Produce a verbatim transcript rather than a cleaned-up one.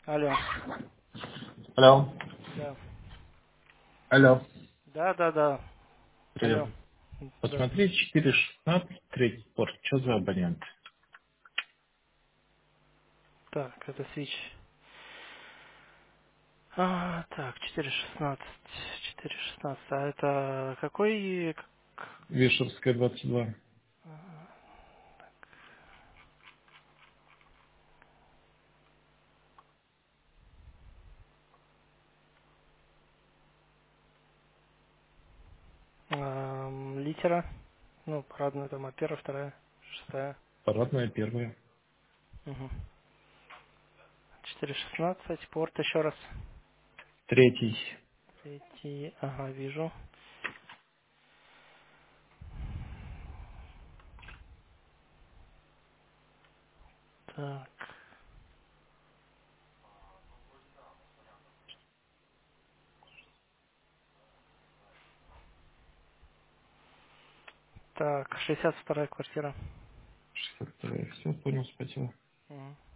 Алло. Алло. Да. Алло. Да, да, да. Привет. Алло. Да. Посмотри, четыре шестнадцать, третий порт. Что за абонент? Так, это свич. А, так, четыре шестнадцать. четыре шестнадцать. А это какой? к- Вишерская двадцать два. ам, литера? Ну, парадная там, а первая, вторая, шестая. Парадная первая. Угу. четыре шестнадцать. Порт еще раз. Третий. Третий. Ага, вижу. Так. Так, шестьдесят вторая квартира. шестьдесят вторая. Все, понял, спасибо. Мгм.